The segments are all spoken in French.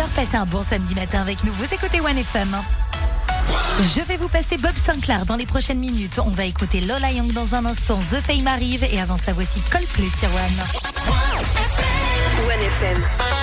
passer un bon samedi matin avec nous. Vous écoutez 1FM. Je vais vous passer Bob Sinclair dans les prochaines minutes. On va écouter Lola Young dans un instant. The Fame arrive et avant ça, voici Coldplay sur 1FM.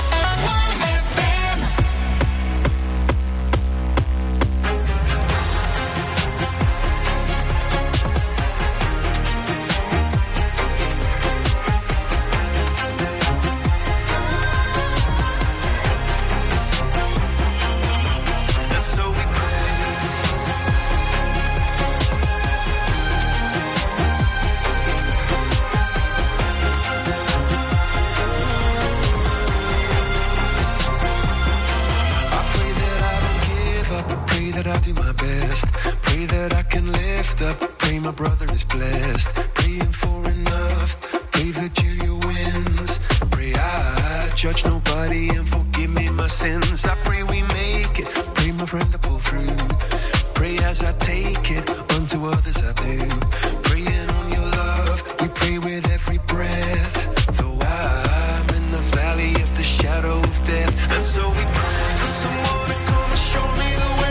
I'll do my best. Pray that I can lift up. Pray my brother is blessed. Praying for enough. Pray Virgilia wins. Pray I judge nobody and forgive me my sins. I pray we make it. Pray my friend to pull through. Pray as I take it. Unto others I do. Praying on your love. We pray with every breath. Though I'm in the valley of the shadow of death. And so we pray for someone to come and show me the way.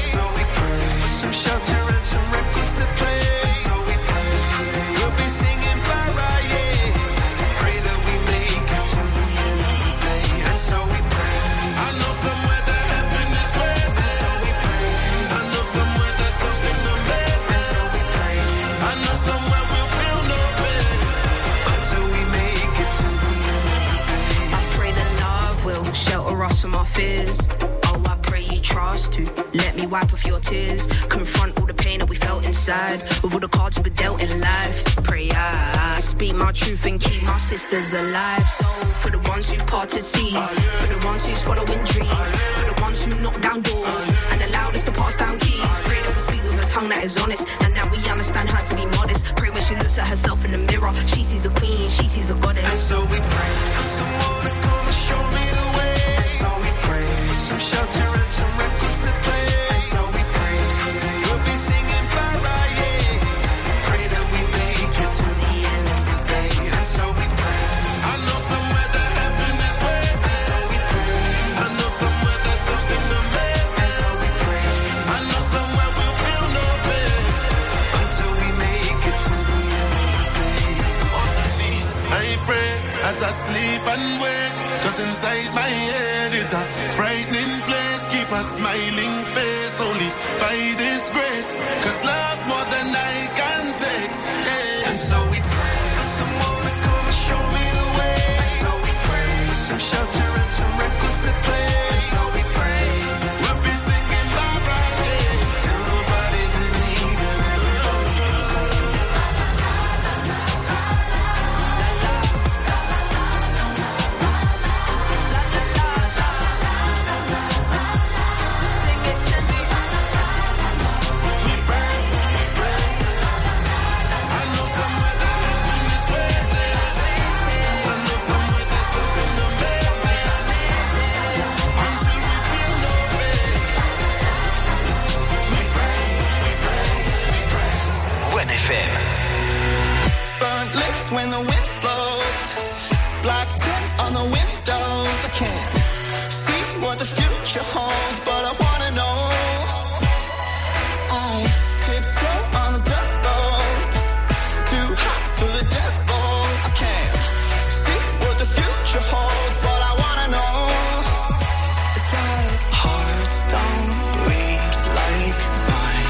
Some shelter and some records to play. And so we pray, we'll be singing bye-bye, yeah. Pray that we make it to the end of the day. And so we pray, I know somewhere that heaven is waiting. And so we pray, I know somewhere there's something amazing. And so we pray, I know somewhere we'll feel no pain. Until we make it to the end of the day. I pray that love will shelter us from our fears. Trust to let me wipe off your tears. Confront all the pain that we felt inside. With all the cards we dealt in life. Pray I speak my truth and keep my sisters alive. So for the ones who parted seas, for the ones who's following dreams, for the ones who knock down doors and allowed us to pass down keys. Pray that we speak with a tongue that is honest and that we understand how to be modest. Pray when she looks at herself in the mirror, she sees a queen, she sees a goddess. And so we pray for someone to come and show me the way. And so we pray for some shelter and some records to play. And so we pray, we'll be singing bye-bye, yeah. Pray that we make it to the end of the day. And so we pray, I know somewhere that heaven is waiting. And so we pray, I know somewhere there's something amazing. And so we pray, I know somewhere we'll feel no pain. Until we make it to the end of the day. On my knees, I pray as I sleep and wake. Cause inside my head is a frightening place. Keep a smiling face only by this grace. Cause love's more than I can take, yeah. And so we pray for someone to come and show me the way. And so we pray for some shelter and some records to play. And so we pray, we'll be singing bye-bye, yeah. Till nobody's in need and everybody can sing. Burnt lips when the wind blows. Black tint on the windows. I can't see what the future holds, but I wanna know. I tiptoe on a dirt road. Too hot for the devil. I can't see what the future holds, but I wanna know. It's like hearts don't bleed like mine.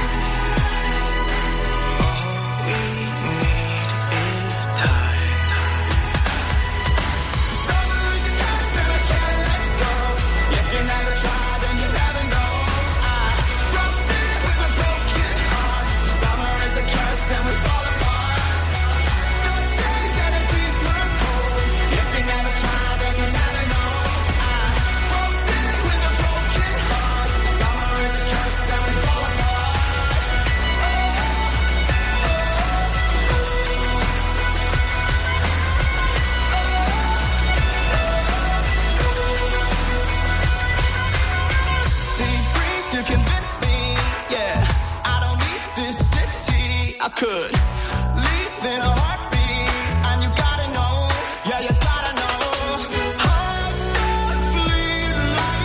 Could leave in a heartbeat, and you gotta know, yeah, you gotta know. Hearts don't bleed like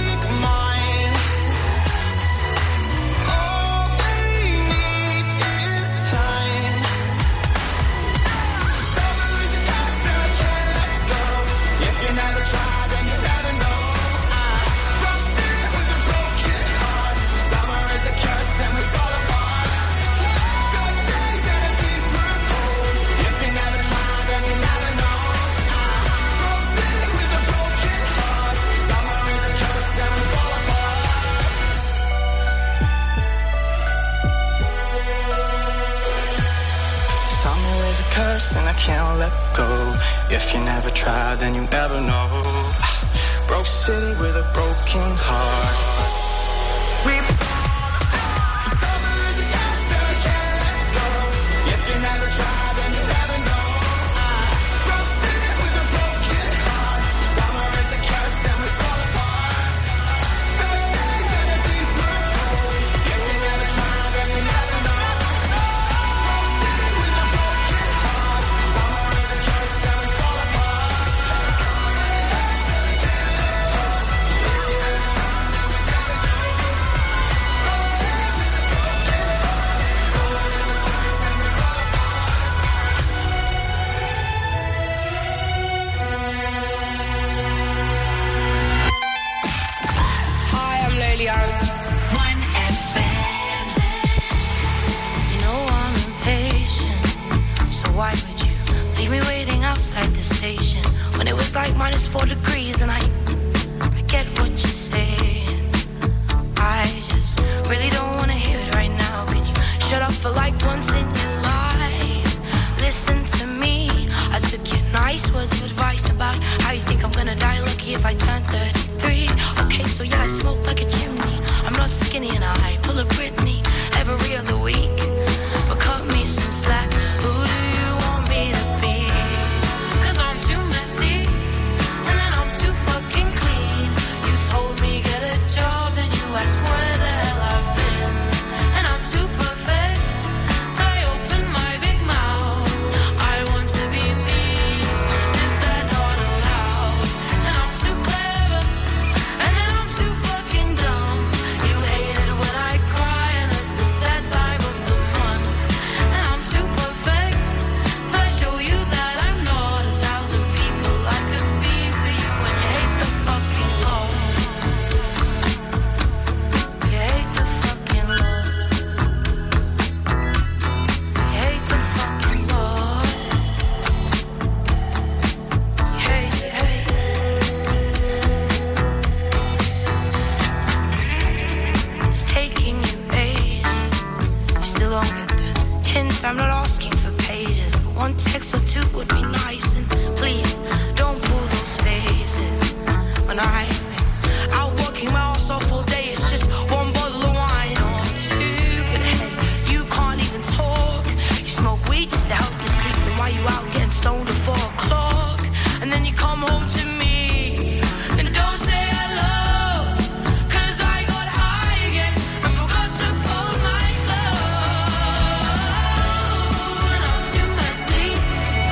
is a curse and I can't let go. If you never try, then you never know. Broke city with a broken heart. Summer is a curse and I can't let go. If you never try, then you never know. Broke city with a broken heart. Summer is a curse and we fall apart. Dark days and a deep blue hole. If you never try, then you never know. Broke city with a broken heart. Summer is a curse and we fall apart. Hi, I'm Leilian. 1FM. You know I'm impatient, so why would you leave me waiting outside the station when it was like -4 degrees and I get what you're saying. I just really don't want to hear it right now. Can you shut up for like once in your life? Listen to me. I took your nice words of advice about how you think I'm gonna die lucky if I turn 33. Okay, so yeah, I smoke like a chimney. I'm not skinny and I pull a Britney every other week. But cut me some slack. Who do you want me to be? 'Cause I'm too messy and then I'm too fucking clean. You told me get a job and you asked where the hell I've been. And I'm too perfect till I open my big mouth. I want to be me. Is that not allowed? And I'm too clever and then I'm too fucking dumb. You hate it when I cry and this is that time of the month. And I'm too perfect till I show you that I'm not 1,000 people I could be for you. And you hate the fucking Lord. You hate the fucking Lord. You hate the fucking Lord. You hate, you hate. It's taking you ages. You still don't get the hint. I'm not asking for pages, but one text or two would be nice. And please don't pull those faces. When I'm out working my ass off all day, it's just one bottle of wine or two. But hey, you can't even talk. You smoke weed just to help you sleep. Then why you out getting stoned at 4 o'clock? And then you come home to me and don't say hello. 'Cause I got high again and forgot to fold my clothes. And I'm too messy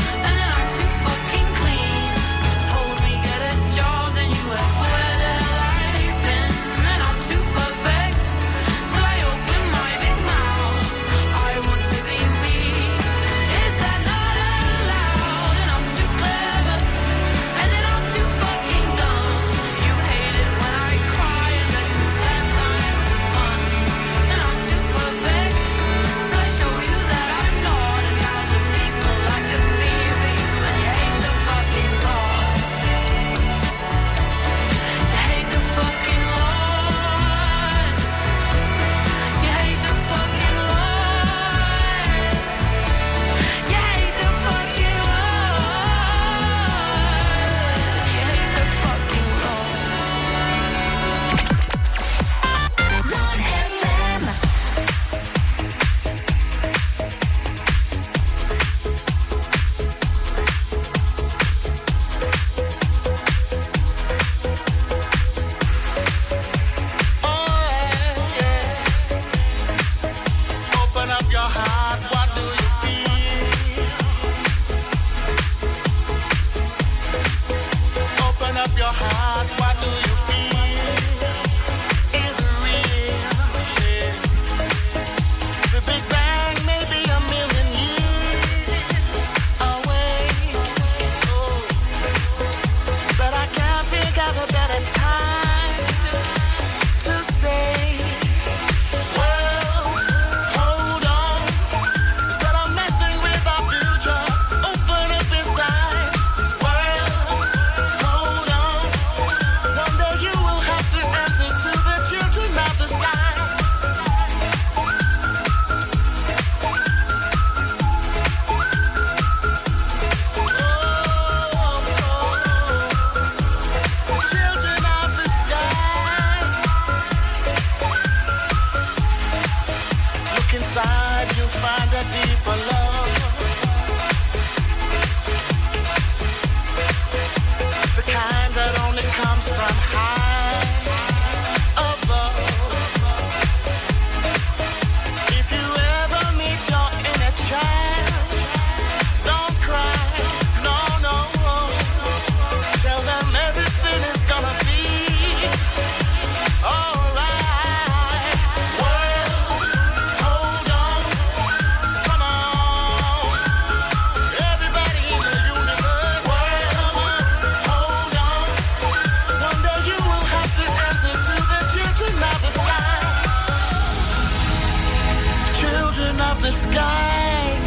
inside you'll find a deeper love. The kind that only comes from high above. If you ever meet your inner child, don't cry, no, no. Tell them everything is gonna be alright. Well, hold on, come on. Everybody in the universe, well, hold on. One day you will have to answer to the children of the sky. Children of the sky.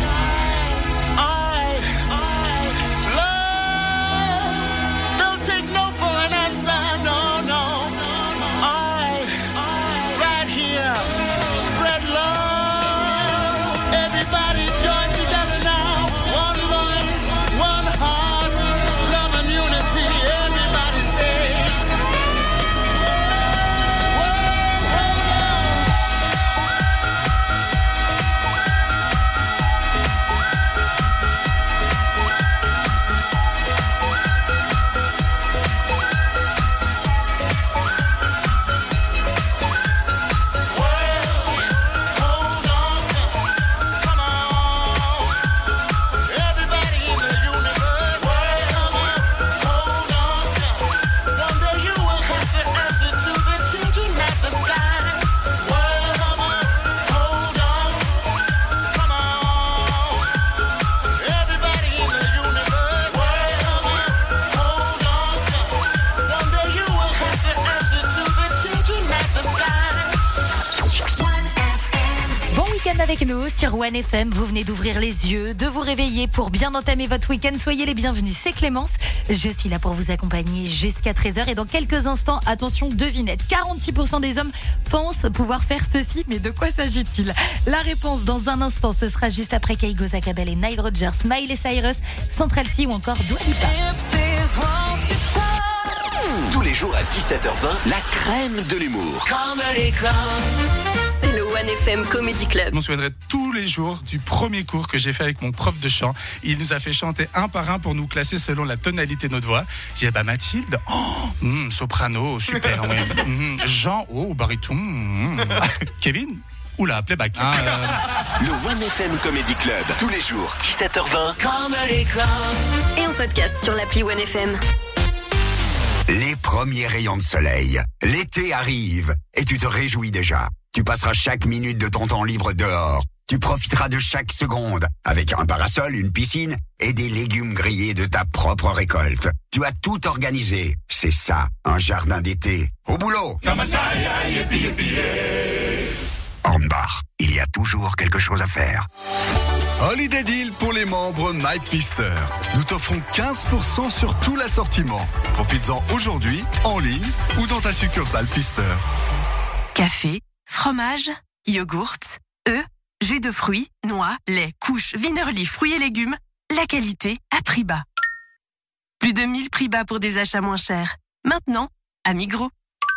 Avec nous sur One FM, vous venez d'ouvrir les yeux, de vous réveiller pour bien entamer votre week-end. Soyez les bienvenus, c'est Clémence. Je suis là pour vous accompagner jusqu'à 13h et dans quelques instants, attention, devinette, 46% des hommes pensent pouvoir faire ceci, mais de quoi s'agit-il? La réponse dans un instant, ce sera juste après Kaigo Zakabel et Nile Rodgers, Miley Cyrus, Central C ou encore Dua Lipa. Tous les jours à 17h20, la crème de l'humour. Comme les clowns. C'est le One FM Comedy Club. Je me souviendrai tous les jours du premier cours que j'ai fait avec mon prof de chant. Il nous a fait chanter un par un pour nous classer selon la tonalité de notre voix. J'ai dit, Mathilde, soprano, super. Ouais. Jean, baryton. Kevin, oula, playback. Le One FM Comedy Club, tous les jours, 17h20. Comme les clowns. Et en podcast sur l'appli One FM. Les premiers rayons de soleil. L'été arrive et tu te réjouis déjà. Tu passeras chaque minute de ton temps libre dehors. Tu profiteras de chaque seconde avec un parasol, une piscine et des légumes grillés de ta propre récolte. Tu as tout organisé. C'est ça, un jardin d'été. Au boulot. Hornbach, il y a toujours quelque chose à faire. Holiday Deal pour les membres MyPister. Nous t'offrons 15% sur tout l'assortiment. Profites-en aujourd'hui, en ligne ou dans ta succursale Pister. Café, fromage, yogourt, œufs, jus de fruits, noix, lait, couches, Wienerli, fruits et légumes. La qualité à prix bas. Plus de 1000 prix bas pour des achats moins chers. Maintenant, à Migros.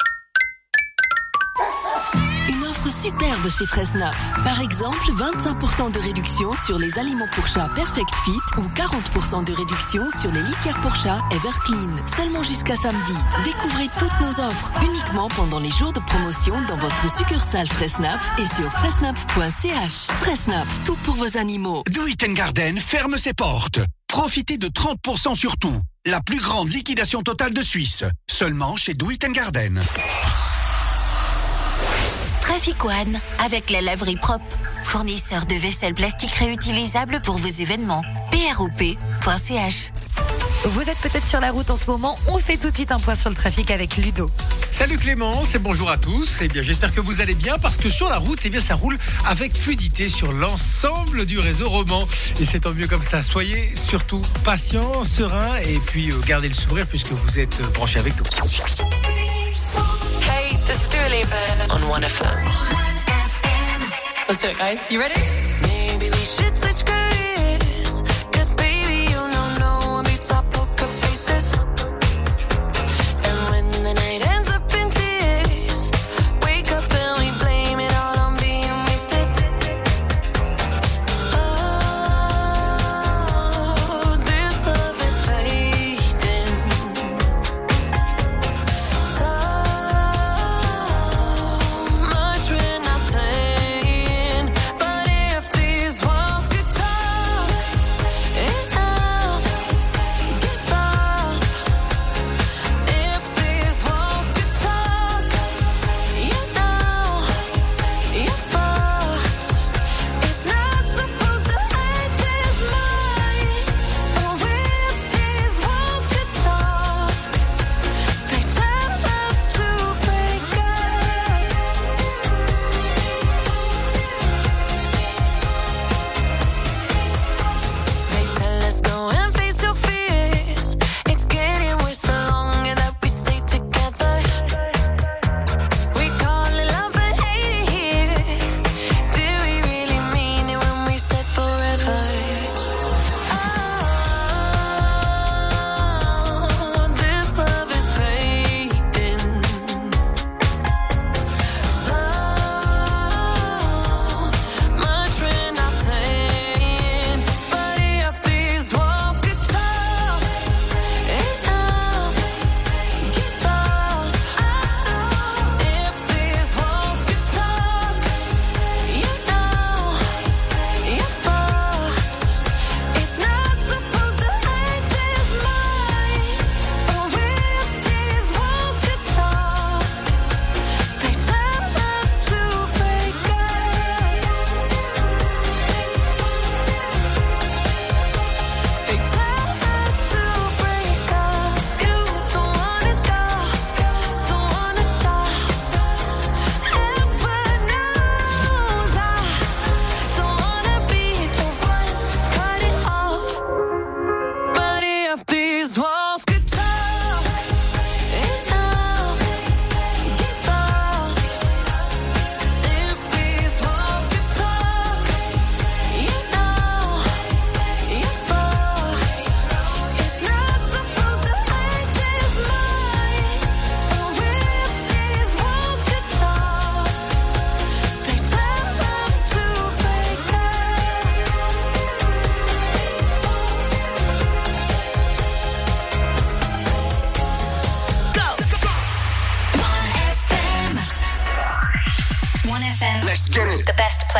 Une offre superbe chez Fressnapf. Par exemple, 25% de réduction sur les aliments pour chat Perfect Fit ou 40% de réduction sur les litières pour chat Everclean. Seulement jusqu'à samedi. Découvrez toutes nos offres uniquement pendant les jours de promotion dans votre succursale Fressnapf et sur fressnapf.ch. Fressnapf, tout pour vos animaux. Do It Garden ferme ses portes. Profitez de 30% sur tout. La plus grande liquidation totale de Suisse. Seulement chez Do It Garden. Traffic One, avec la laverie propre, fournisseur de vaisselle plastique réutilisable pour vos événements. prop.ch. Vous êtes peut-être sur la route en ce moment, on fait tout de suite un point sur le trafic avec Ludo. Salut Clémence et bonjour à tous. Eh bien, j'espère que vous allez bien parce que sur la route, eh bien, ça roule avec fluidité sur l'ensemble du réseau roman. Et c'est tant mieux comme ça. Soyez surtout patients, sereins et puis gardez le sourire puisque vous êtes branchés avec nous. Hey, this is Dua Lipa on One FM. Let's do it, guys. You ready? Maybe we should switch careers, 'cause baby, you know one beats our poker faces. And when the night ends up in tears, wake up and we blame it all on being wasted.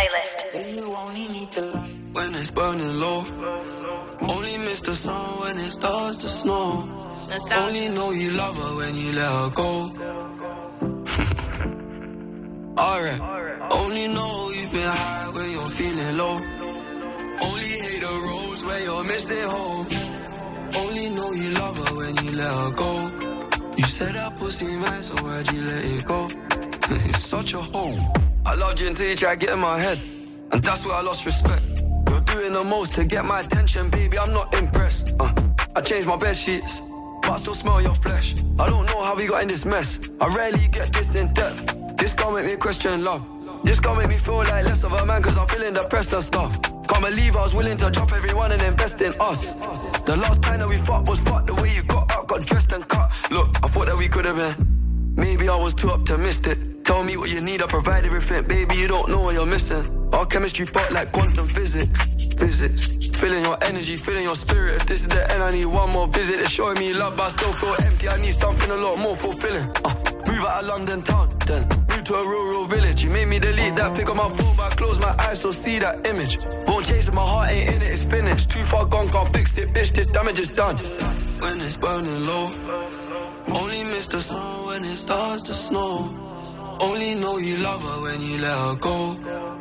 playlist. When it's burning low, only miss the sun when it starts to snow. Only know you love her when you let her go. Alright, only know you've been high when you're feeling low. Only hate the roads where you're missing home. Only know you love her when you let her go. You said that pussy man, so why'd you let it go? It's such a hole. I loved you until you tried to get in my head, and that's where I lost respect. You're doing the most to get my attention, baby, I'm not impressed. I changed my bed sheets, but I still smell your flesh. I don't know how we got in this mess. I rarely get this in depth. This can't make me question love. This can't make me feel like less of a man, cause I'm feeling depressed and stuff. Can't believe I was willing to drop everyone and invest in us. The last time that we fought was fucked. The way you got up, got dressed and cut. Look, I thought that we could have been. Maybe I was too optimistic. Tell me what you need, I provide everything. Baby, you don't know what you're missing. Our chemistry part like quantum physics. Feeling your energy, feeling your spirit. If this is the end, I need one more visit. It's showing me love, but I still feel empty. I need something a lot more fulfilling. Move out of London town, then move to a rural village. You made me delete that pic on my phone, but I close my eyes, still see that image. Won't chase it, my heart ain't in it, it's finished. Too far gone, can't fix it, bitch, this damage is done. When it's burning low, only miss the sun when it starts to snow. Only know you love her when you let her go.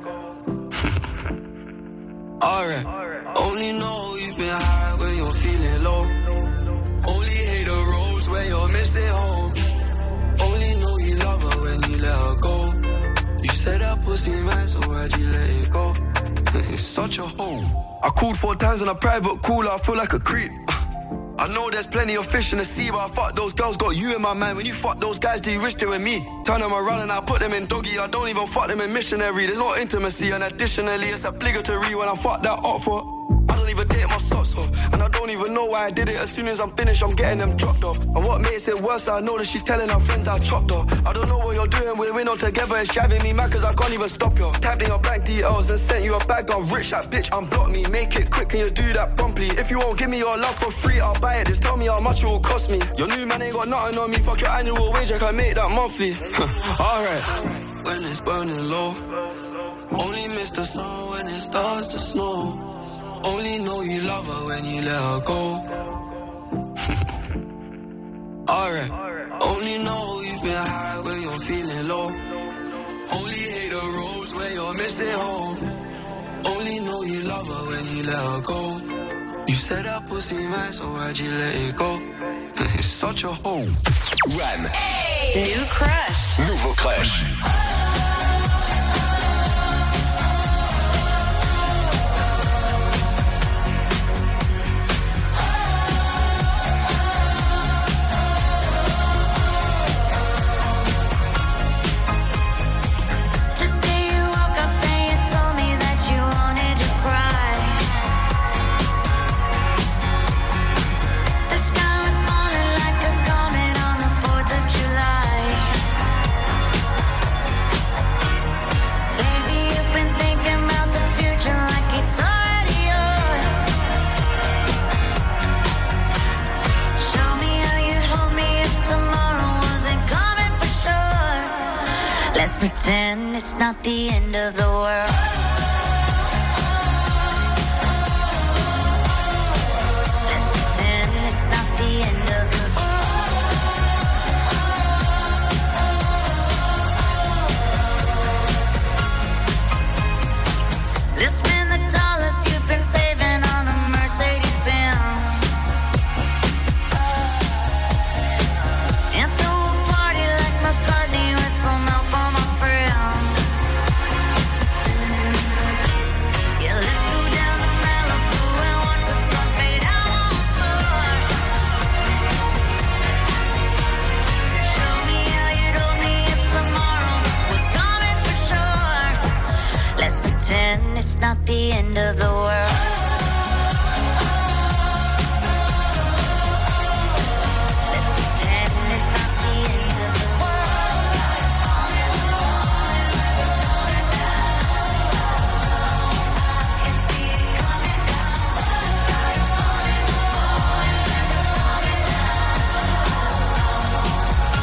Alright, only know you've been high when you're feeling low. Only hate the roads where you're missing home. Only know you love her when you let her go. You said that pussy man, so why'd you let it go? It's such a hole. I called 4 times on a private call, I feel like a creep. I know there's plenty of fish in the sea, but I fuck those girls, got you in my mind. When you fuck those guys, do you wish they were me? Turn them around and I put them in doggy. I don't even fuck them in missionary. There's no intimacy, and additionally, it's obligatory when I fuck that up for. I don't even date my socks off, and I don't even know why I did it. As soon as I'm finished, I'm getting them dropped off. And what makes it worse, I know that she's telling her friends that I chopped off. I don't know what you're doing, we're not together. It's driving me mad cause I can't even stop you. Tapped in your bank details and sent you a bag. I'm rich, that bitch, unblock me. Make it quick, can you do that promptly? If you won't give me your love for free, I'll buy it. Just tell me how much it will cost me. Your new man ain't got nothing on me. Fuck your annual wage, I can make that monthly. Alright. When it's burning low, only miss the sun when it starts to snow. Only know you love her when you let her go. Alright. Only know you've been high when you're feeling low. Only hate the roads where you're missing home. Only know you love her when you let her go. You said that pussy man, so why'd you let it go? It's such a hole. One. Hey. New crush. Nouveau crush. Pretend it's not the end of the world. Let's pretend it's not the end of the world. Let's spend the dollars you've been saving on a Mercedes Benz. And throw a party like McCartney with some help on my friends. Yeah, let's go down to Malibu and watch the sun fade out once more. Show me how you told me if tomorrow was coming for sure. Let's pretend it's not the end of the world.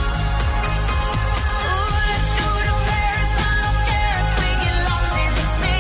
Let's go to Paris, I don't care if we get lost in the sea.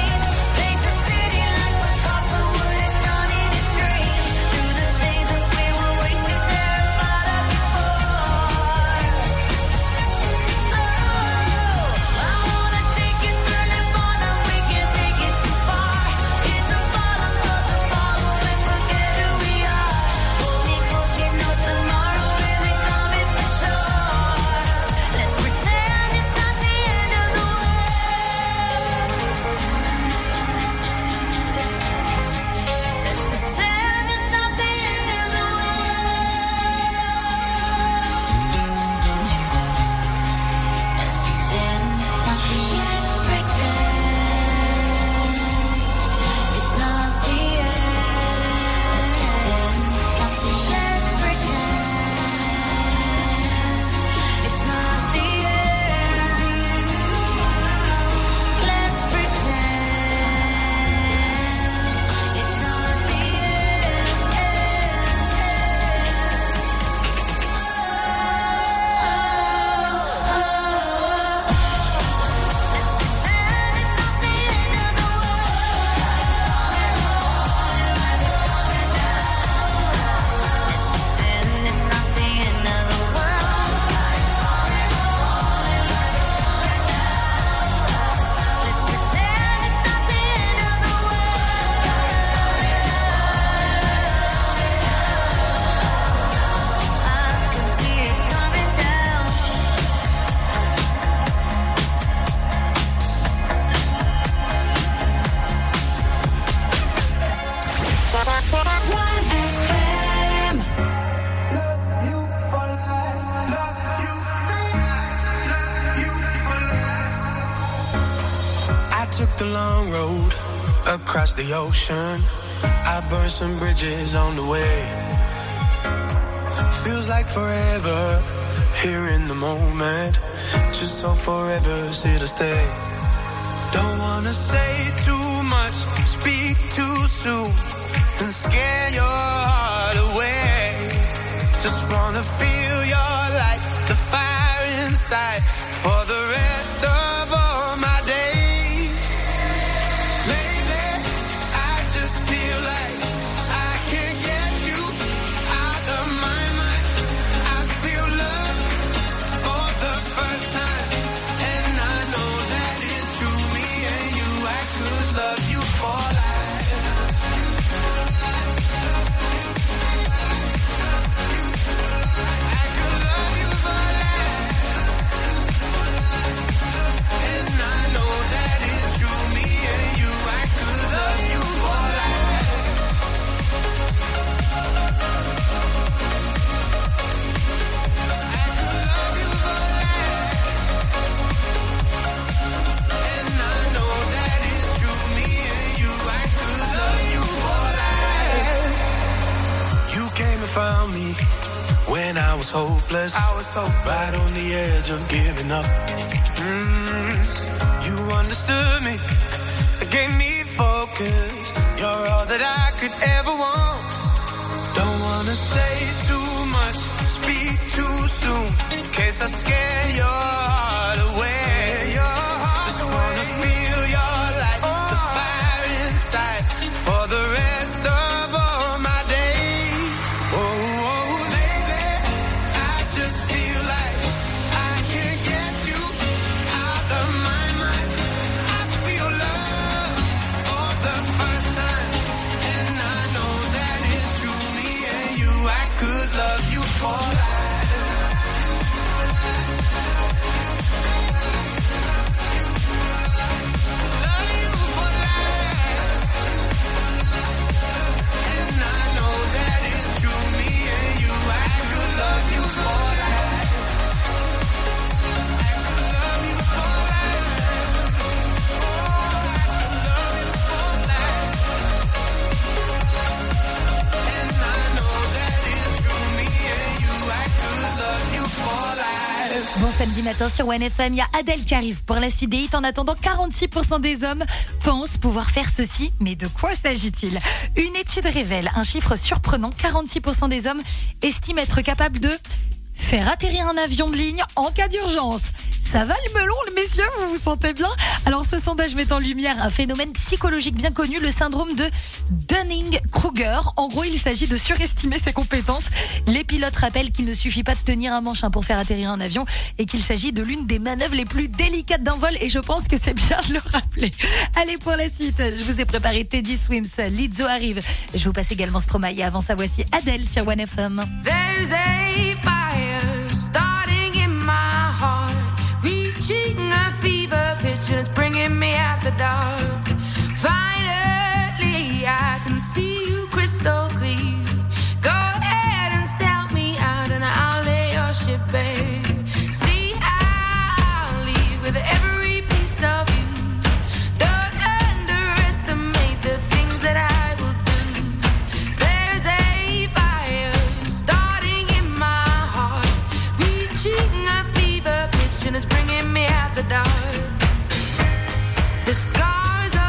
across the ocean. I burned some bridges on the way. Feels like forever here in the moment. Just so forever's here to stay. Don't wanna say too much, speak too soon, and scare your heart away. Just wanna feel your light, the fire inside, for the rest of all my days. Lately, I just feel like I can't get you out of my mind. I feel love for the first time, and I know that it's true. Me and you, I could love you for life. I could love you for life, and I know that it's true. Me and you, I could love you for life. I could love you for life, and I know that it's true. Me and you, I could love you for life. You came and found me when I was hopeless. Right on the edge of giving up. You understood me, gave me focus. You're all that I could ever want. Don't wanna say too much, speak too soon, in case I scare your heart away. Just wanna feel your light, the fire inside, for the rest of all my days. Oh, baby, I just feel like I can't get you out of my mind. I feel love for the first time, and I know that it's true. Me and you, I could love you for life. Love you for life, and I know that it's true. Me and you, I could love you for life. I could love you for life. Oh, I could love you for life, and I know that it's true. Me and you, I could love you for life. Bon samedi matin sur OneFM, il y a Adèle qui arrive pour la suite des hits. En attendant, 46% des hommes pensent pouvoir faire ceci. Mais de quoi s'agit-il ? Une étude révèle un chiffre surprenant. 46% des hommes estiment être capables de faire atterrir un avion de ligne en cas d'urgence. Ça va le melon, les messieurs, vous vous sentez bien ? Alors ce sondage met en lumière un phénomène psychologique bien connu, le syndrome de Dunning-Kruger. En gros, il s'agit de surestimer ses compétences. Les pilotes rappellent qu'il ne suffit pas de tenir un manche pour faire atterrir un avion et qu'il s'agit de l'une des manœuvres les plus délicates d'un vol, et je pense que c'est bien de le rappeler. Allez, pour la suite, je vous ai préparé Teddy Swims, Lizzo arrive. Je vous passe également Stromae et avant ça, voici Adèle sur OneFM. There's a fire starting in my heart, reaching a fever pitch and it's bringing me out the dark. Finally, I can see you crystal clear. Go ahead and sell me out and I'll lay your ship bare. See, I'll leave with every piece of you. Don't underestimate the things that I will do. There's a fire starting in my heart, reaching a fever pitch and it's bringing me out the dark. The scars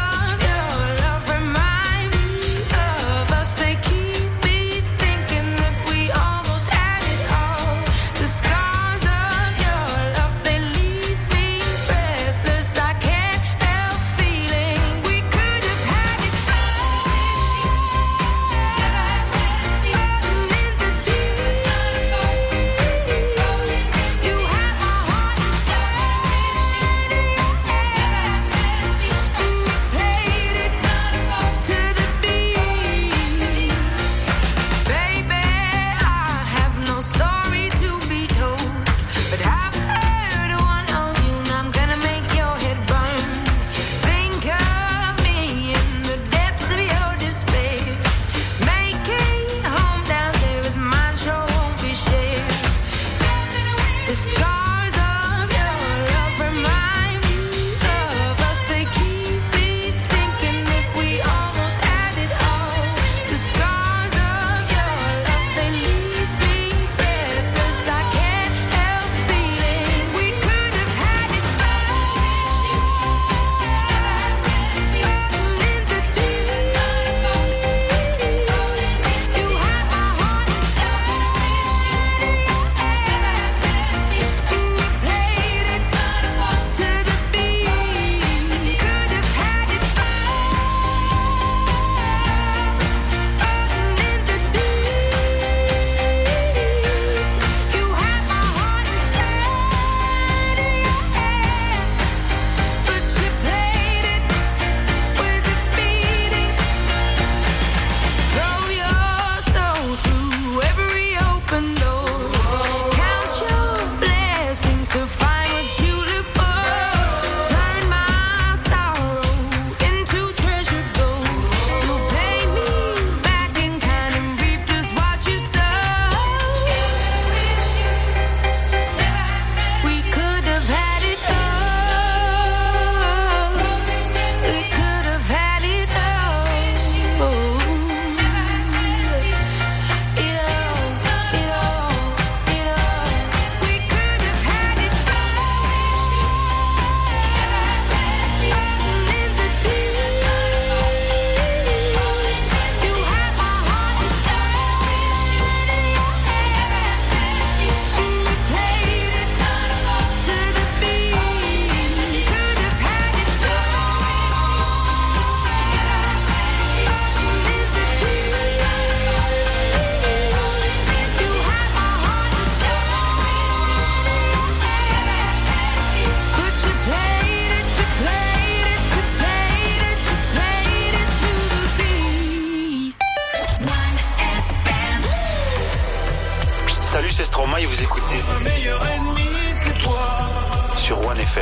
c'est Stromae et vous écoutez Ma meilleure ennemie, c'est toi. sur One FM.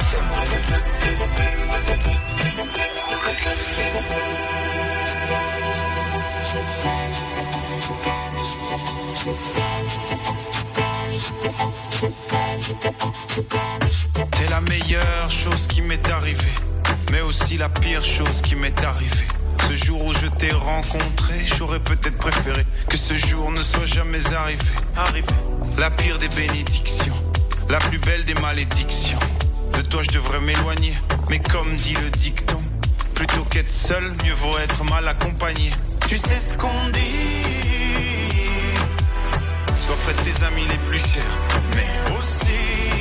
T'es la meilleure chose qui m'est arrivée, mais aussi la pire chose qui m'est arrivée. Ce jour où je t'ai rencontré, j'aurais peut-être préféré que ce jour ne soit jamais arrivé. La pire des bénédictions, la plus belle des malédictions. De toi je devrais m'éloigner, mais comme dit le dicton, plutôt qu'être seul, mieux vaut être mal accompagné. Tu sais ce qu'on dit, sois près de tes amis les plus chers, mais aussi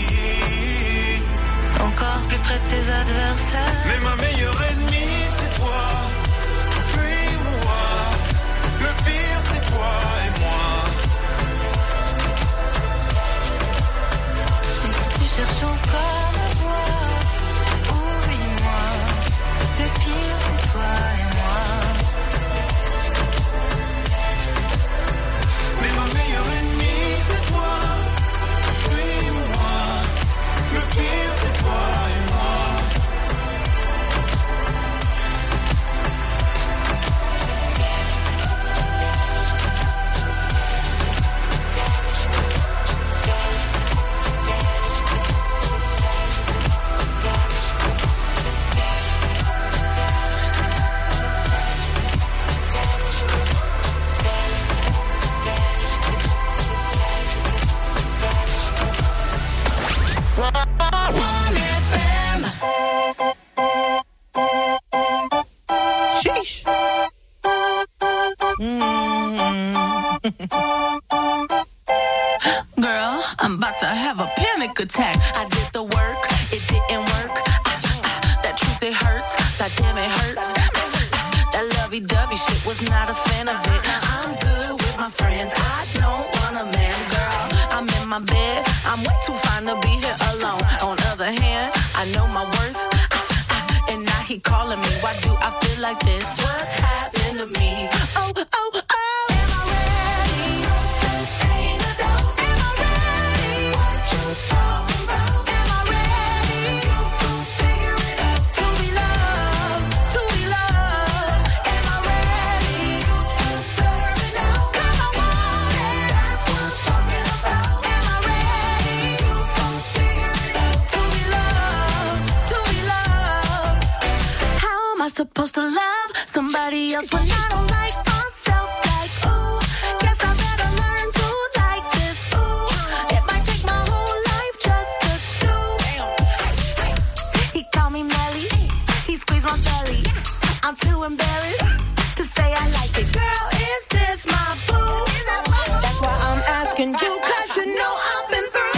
encore plus près de tes adversaires. Mais ma meilleure ennemie, c'est toi. Fuis-moi. Le pire, c'est toi et moi. Mais si tu cherches encore à voir, oublie-moi. Le pire, c'est toi et moi. Mais ma meilleure ennemie, c'est toi. Fuis-moi. Le pire, c'est toi et moi. Sheesh. Girl, I'm about to have a panic attack. I did the work, it didn't work. That truth, it hurts. That damn, it hurts. That lovey-dovey shit, was not a fan of it. I'm good with my friends. I don't want a man, girl. I'm in my bed. I'm way too fine to be here alone. On the other hand, I know my worth. And now he calling me. Why do I feel like this? What's happening to me? Oh, oh, oh. Am I ready? Ain't a doubt. Am I ready? What you talking about? Am I ready? You gon' figure it out. To be loved, to be loved. Am I ready? You deserve it now. 'Cause I want it. That's what I'm talking about. Am I ready? You gon' figure it out. To be loved, to be loved. How am I supposed to love somebody else when I don't like myself? Like, ooh, guess I better learn to like this. Ooh, it might take my whole life just to do. He called me Melly, he squeezed my belly. I'm too embarrassed to say I like it. Girl, is this my boo? That's why I'm asking you, 'cause you know I've been through.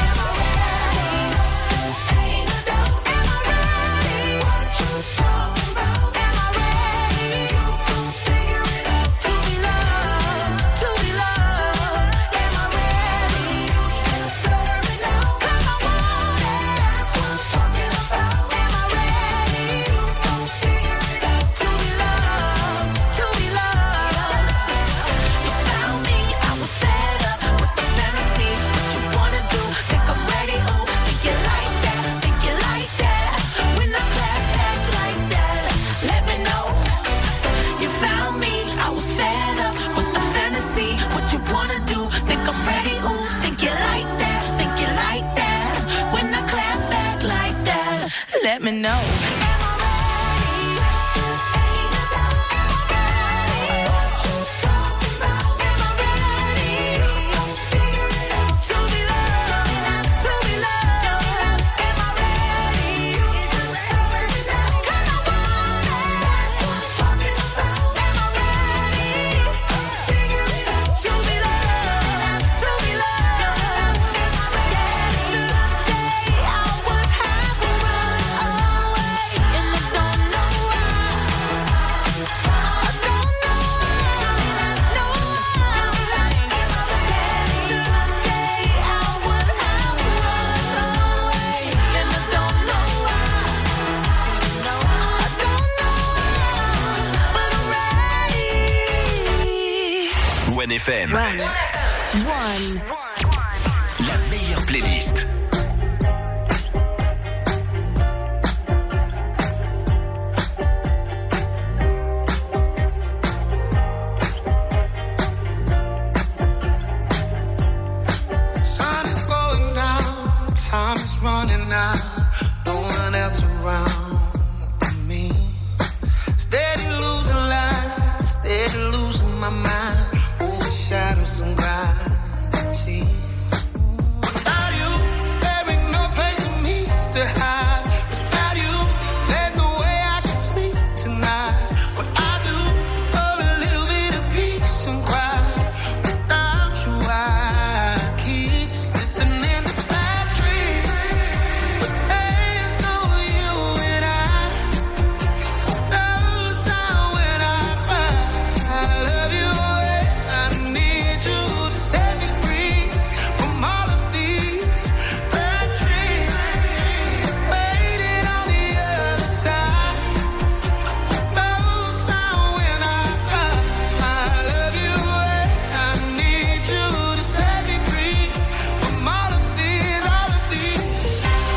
Ain't a doubt. Am I ready? What you talking about? Am I ready? You gon' figure it out. To be loved, to be loved. Am I ready? You deserve it now. 'Cause I want it. That's what I'm talking about. Am I ready? You gon' figure it out. To be loved, to be loved. You found me, I was fed up with the fantasy. What you wanna do? Think I'm ready? Ooh, think you like that? Think you like that? When I clap back like that, let me know. You found me, I was fed up with the fantasy. What you wanna do? Think I'm ready? Ooh, think you like that? Think you like that? When I clap back like that, let me know. Am I ready? Ain't a doubt. Am I ready? What you talking about? Am I ready? You gon' figure it out. To be loved, to be loved. Am I ready? You deserve it now. 'Cause I want it. That's what I'm talking about. Am I ready? Figure it out. To be loved, to be loved. Am I ready? Yesterday I would have run away, and I don't know why. I don't know why. No why. Yesterday I would have run away, and I don't know why. No, I don't know, but I'm ready. One FM. One. playlist. Sun is going down, time is running out, no one else around but me. Steady losing light, steady losing my mind, moving shadows and gravity. Without you, there ain't no place for me to hide. Without you, there's no way I can sleep tonight. What I do for a little bit of peace and quiet. Without you, I keep slipping into bad dreams. But there's no you and I. No sound when I cry. I love you away. I need you to set me free from all of these bad dreams. Waiting on the other side. No sound when I cry. I love you away. I need you to set me free from all of these bad dreams.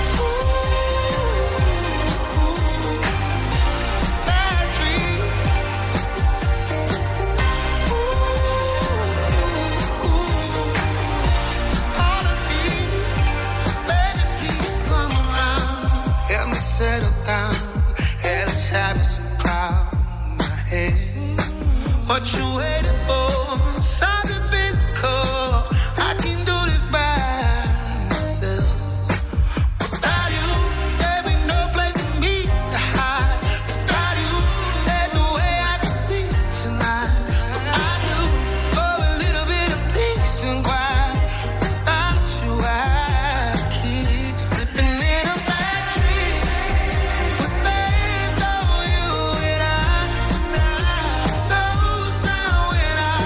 All of these, baby, please come around. Help me settle down. Hell is having some cloud in my head. What you waiting for? Something physical. I can do this by myself. Without you, there ain't no place for me to hide. Without you, there's no way I can sleep tonight. I do for a little bit of peace and quiet. Without you, I keep slipping in a bad dream. But there's no you and I. No sound when I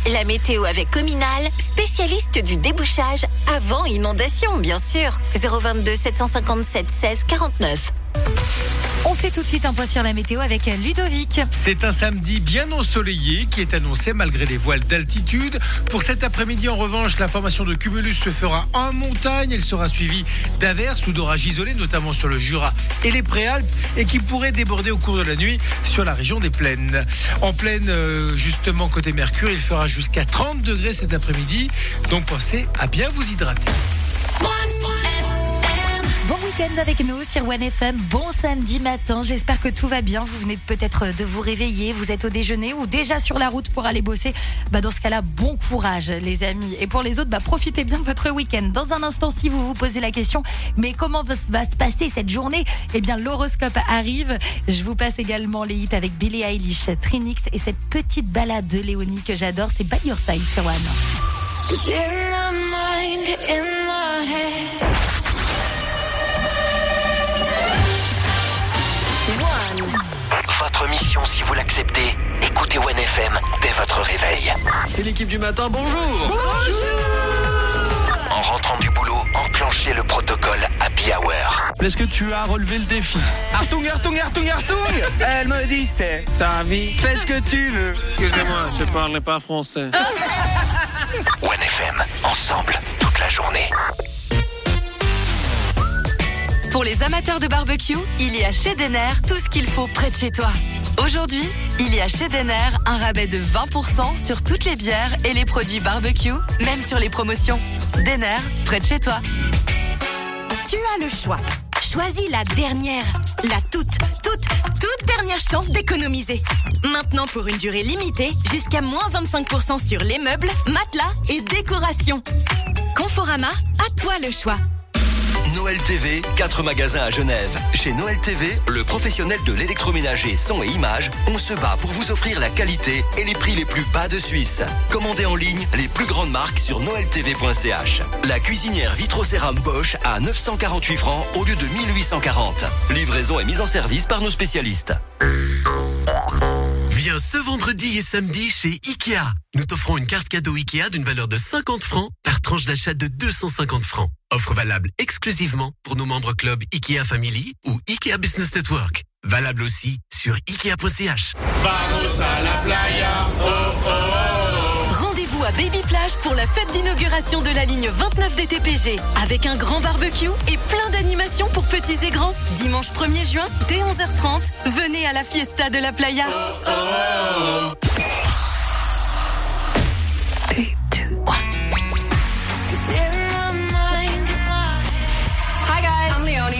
La météo avec Cominal, spécialiste du débouchage avant inondation, bien sûr. 022 757 16 49. On fait tout de suite un point sur la météo avec Ludovic. C'est un samedi bien ensoleillé qui est annoncé malgré les voiles d'altitude. Pour cet après-midi, en revanche, la formation de cumulus se fera en montagne. Elle sera suivie d'averses ou d'orages isolés, notamment sur le Jura et les Préalpes, et qui pourraient déborder au cours de la nuit sur la région des plaines. En plaine, justement, côté Mercure, il fera jusqu'à 30 degrés cet après-midi. Donc pensez à bien vous hydrater. Bon week-end avec nous sur One FM. Bon samedi matin. J'espère que tout va bien. Vous venez peut-être de vous réveiller. Vous êtes au déjeuner ou déjà sur la route pour aller bosser. Dans ce cas-là, bon courage, les amis. Et pour les autres, profitez bien de votre week-end. Dans un instant, si vous vous posez la question, mais comment va se passer cette journée? Eh bien, l'horoscope arrive. Je vous passe également les hits avec Billie Eilish, Trinix et cette petite balade de Léonie que j'adore. C'est By Your Side sur One. Votre mission, si vous l'acceptez, écoutez One FM dès votre réveil. C'est l'équipe du matin, bonjour. En rentrant du boulot, enclenchez le protocole Happy Hour. Est-ce que tu as relevé le défi? Artung, Artung, Artung, Artung. Elle me dit c'est ta vie, fais ce que tu veux. Excusez-moi, je parle pas français. One FM, ensemble, toute la journée. Pour les amateurs de barbecue, il y a chez Denner tout ce qu'il faut près de chez toi. Aujourd'hui, il y a chez Denner un rabais de 20% sur toutes les bières et les produits barbecue, même sur les promotions. Denner, près de chez toi. Tu as le choix. Choisis la dernière, la toute dernière chance d'économiser. Maintenant pour une durée limitée, jusqu'à moins 25% sur les meubles, matelas et décorations. Conforama, à toi le choix. Noël TV, 4 magasins à Genève. Chez Noël TV, le professionnel de l'électroménager son et images, on se bat pour vous offrir la qualité et les prix les plus bas de Suisse. Commandez en ligne les plus grandes marques sur noeltv.ch. La cuisinière Vitrocéram Bosch à 948 francs au lieu de 1840. Livraison et mise en service par nos spécialistes. Viens ce vendredi et samedi chez Ikea. Nous t'offrons une carte cadeau Ikea d'une valeur de 50 francs par tranche d'achat de 250 francs. Offre valable exclusivement pour nos membres club Ikea Family ou Ikea Business Network. Valable aussi sur Ikea.ch. Vamos a la playa, oh oh oh. Rendez-vous à Baby Plage pour la fête d'inauguration de la ligne 29 des TPG. Avec un grand barbecue et plein d'animations pour petits et grands. Dimanche 1er juin, dès 11h30, venez à la fiesta de la playa. Oh oh. 3, 2, 1. Hi guys, I'm Leonie.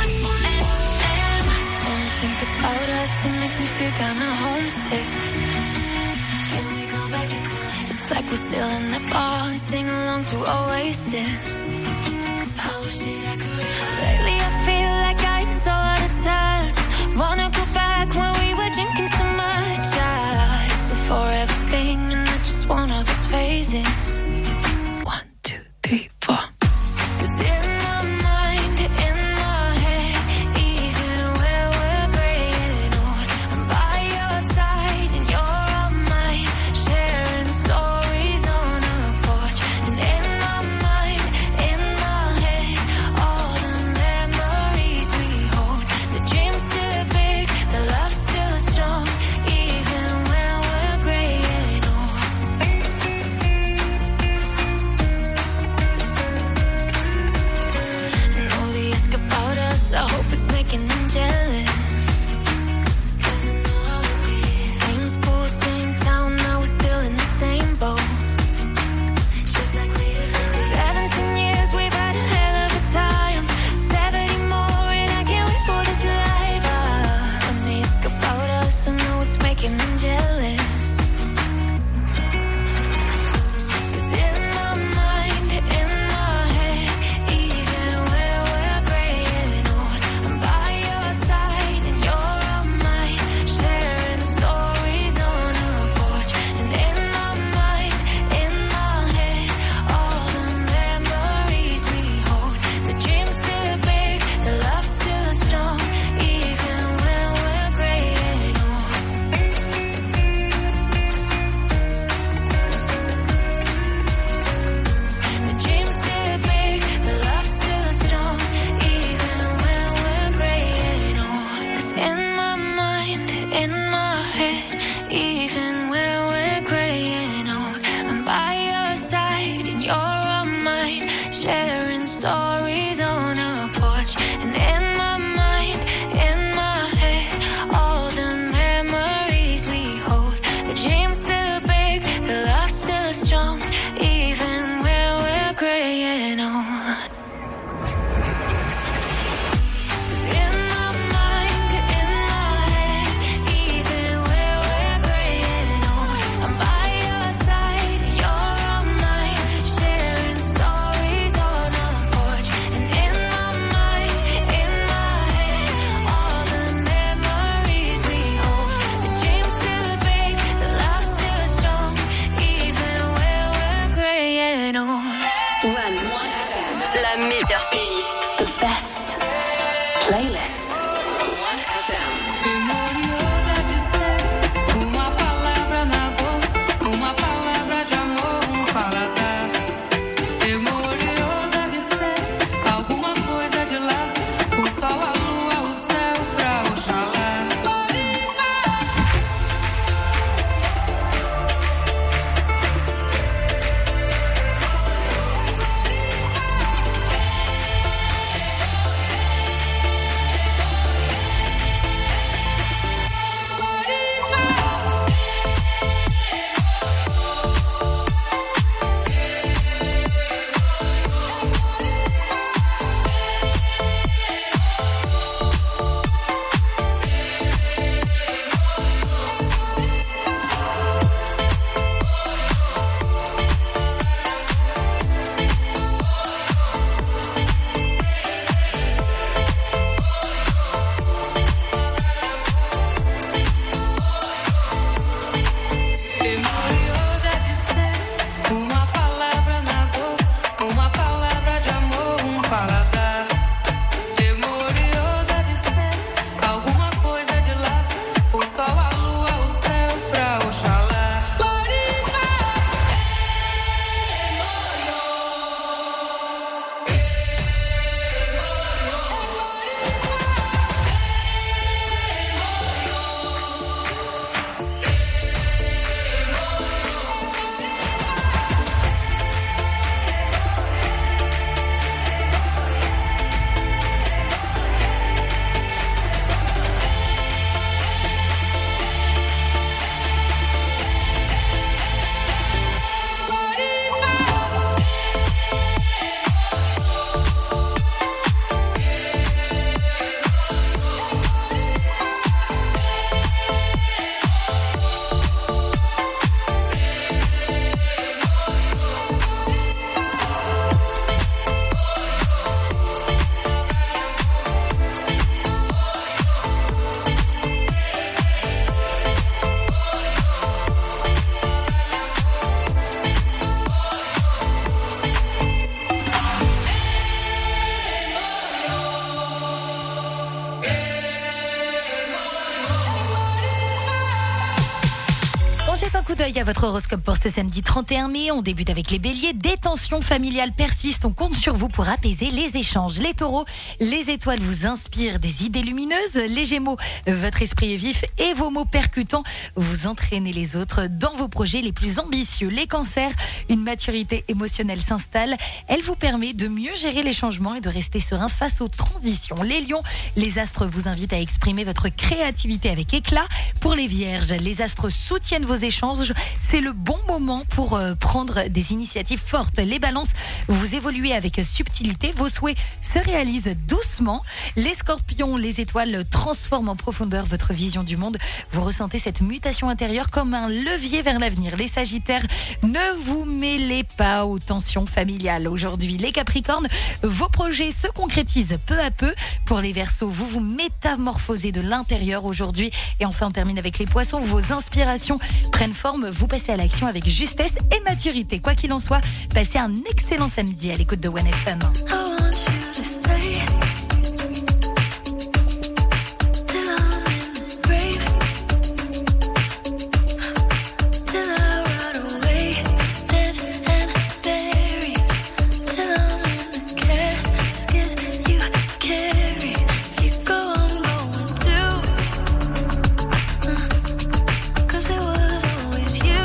About us, it makes me feel kinda homesick. Can we go back in time? It's like we're still in the bar and sing along to Oasis. I wish that I could. Lately I feel like I'm so out of touch. Wanna go back when we were drinking so much. It's a forever thing and I just want all those phases. 1, 2, 3, 4. 'Cause in my mind, in my head, even where we're graying old, I'm by your side and you're on mine, sharing stories on our porch. And in my mind, in my head, all the memories we hold. The dream's still big, the love's still strong, even when we're graying old. And all the ask about us, I hope it's making them jealous. 'Cause I know how it be. Same school, same town, now we're still in the same boat. Just like we used to be. 17 years, we've had a hell of a time. 70 more, and I can't wait for this life. And they ask about us, I know it's making them jealous. 'Cause in my mind, in my head, even where we're graying old, I'm by your side One FM. La meilleure playlist. The best playlist. One FM. Uma palavra na boca, uma palavra de amor, paladar. Memoriou deve ser alguma coisa de lá. O sol, a lua, o céu pra Oxalá. À votre horoscope pour ce samedi 31 mai. On débute avec les béliers. Des tensions familiales persistent. On compte sur vous pour apaiser les échanges. Les taureaux, les étoiles vous inspirent des idées lumineuses. Les gémeaux, votre esprit est vif et vos mots percutants. Vous entraînez les autres dans vos projets les plus ambitieux. Les cancers, une maturité émotionnelle s'installe. Elle vous permet de mieux gérer les changements et de rester serein face aux transitions. Les lions, les astres vous invitent à exprimer votre créativité avec éclat. Pour les vierges, les astres soutiennent vos échanges. C'est le bon moment pour prendre des initiatives fortes. Les balances, vous évoluez avec subtilité. Vos souhaits se réalisent doucement. Les scorpions, les étoiles transforment en profondeur votre vision du monde. Vous ressentez cette mutation intérieure comme un levier vers l'avenir. Les sagittaires, ne vous mêlez pas aux tensions familiales aujourd'hui. Les capricornes, vos projets se concrétisent peu à peu. Pour les verseaux, vous vous métamorphosez de l'intérieur aujourd'hui. Et enfin, on termine avec les poissons. Vos inspirations prennent forme. Vous passez à l'action avec justesse et maturité. Quoi qu'il en soit, passez un excellent samedi à l'écoute de One FM.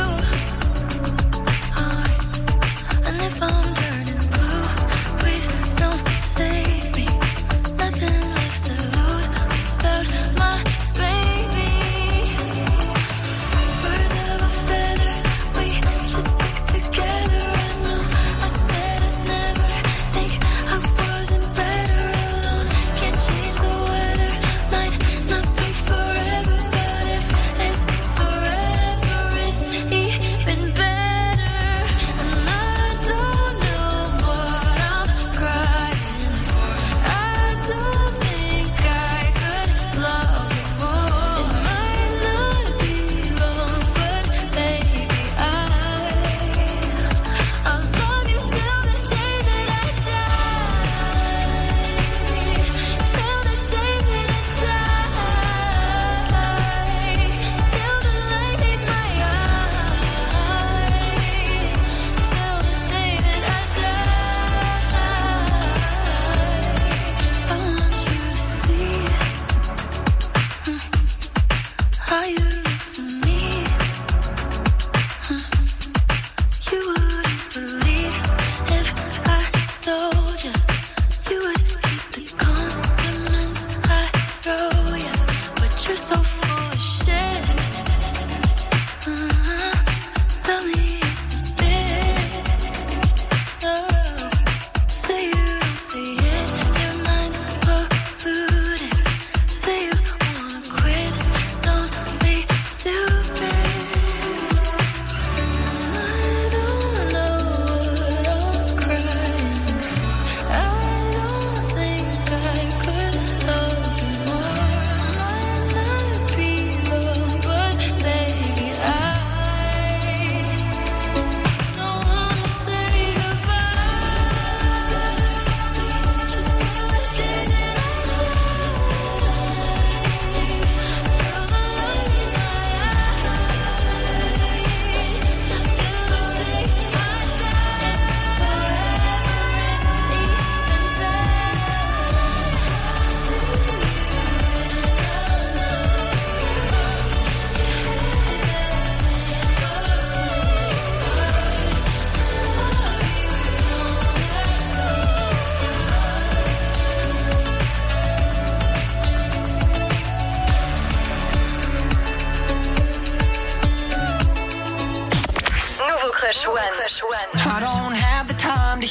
And if I'm turning blue, please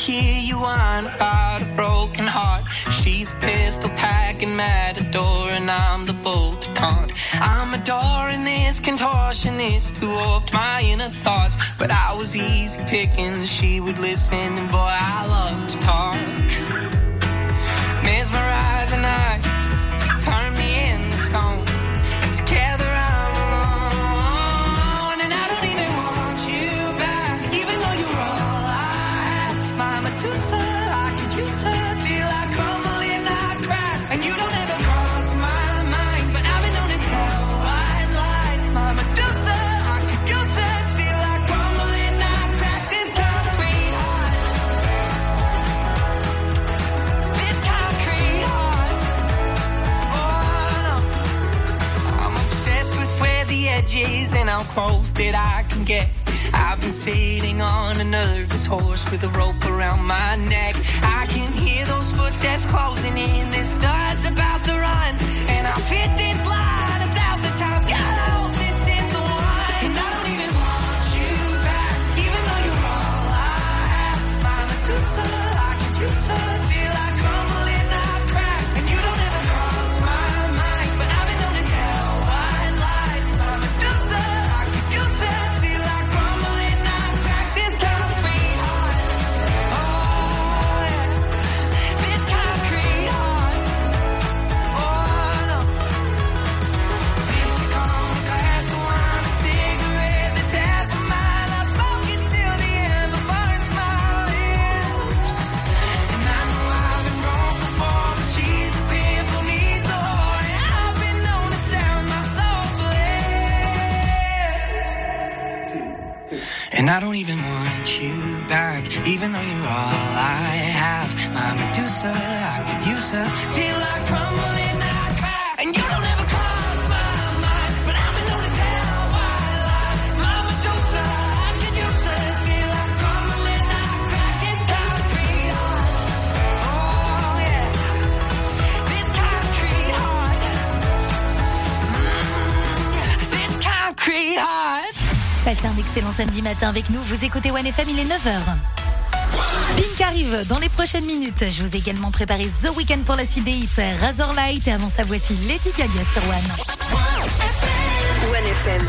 hear you whine about a broken heart. She's a pistol packing matador, and I'm the bolt to taunt. I'm adoring this contortionist who warped my inner thoughts, but I was easy pickings. She would listen, and boy, I love to talk. Mesmerizing eyes turn me into stone. Together I'm alone, and I don't even want you back, even though you're all I have. My Medusa, I could use her till I crumble and I crack. And you don't ever cross my mind, but I've been known to tell white lies. My Medusa, I could use her till I crumble and I crack. This concrete heart, this concrete heart. Oh no, I'm obsessed with where the edge is and how close that I can get. I've been sitting on a nervous horse with a rope around my neck. I can hear those footsteps closing in. This stud's about to run, and I've hit this line 1,000 times. God, I hope this is the one. And I don't even want you back, even though you're all I have. My Medusa, I could use her till I crumble and I crack. And you don't ever cross my mind, but I've been known to tell white lies. My Medusa, I could use her till I crumble and I crack. This concrete heart, oh yeah, this concrete heart, oh no. Lipstick on a glass of wine, a cigarette that's half a mile. I smoke it till the ember burns my lips. And I know I've been wrong before, but she's a pimple, needs a whore, and I've been known to sell my soul for less. And I don't even want you back, even though you're all I have. My Medusa, I could use her till I crumble and I crack. And you don't ever cross my mind, but I've been known to tell white lies. My Medusa, I could use her till I crumble and I crack. This concrete heart, oh yeah, this concrete heart, this concrete heart. Passez un excellent samedi matin avec nous. Vous écoutez One FM, il est 9h. Pink arrive dans les prochaines minutes. Je vous ai également préparé The Weeknd pour la suite des hits. Razorlight, et avant ça, voici Lady Gaga sur One. One FM.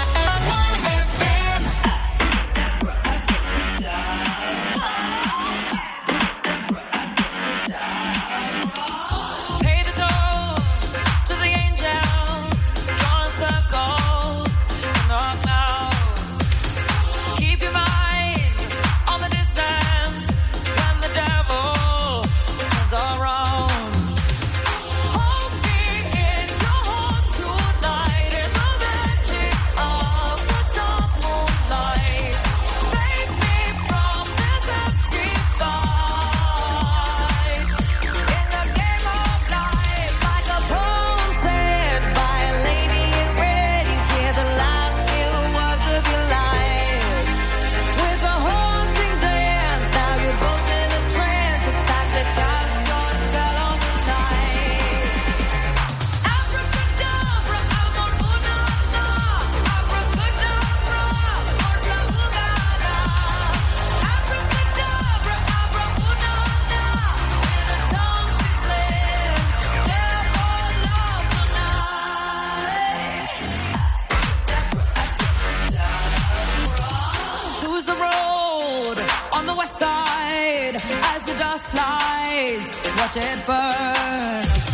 Pay the toll to the angels, drawing circles in the clouds. Keep your mind on the distance when the devil turns around. Hold me in your heart tonight in the magic of the dark moonlight. Save me from this empty fight. In the game of life, like a poem said by a lady in red, you hear the last few words of your life. With a haunting dance, now you're both in a trance. It's time to cast your spell on the night. Abracadabra, amor, una, na. Abracadabra, amor, la, ugana. Abracadabra, abra, una, na. In a tongue she said, devil love tonight. Choose the road on the west side as the dust flies. Watch it burn.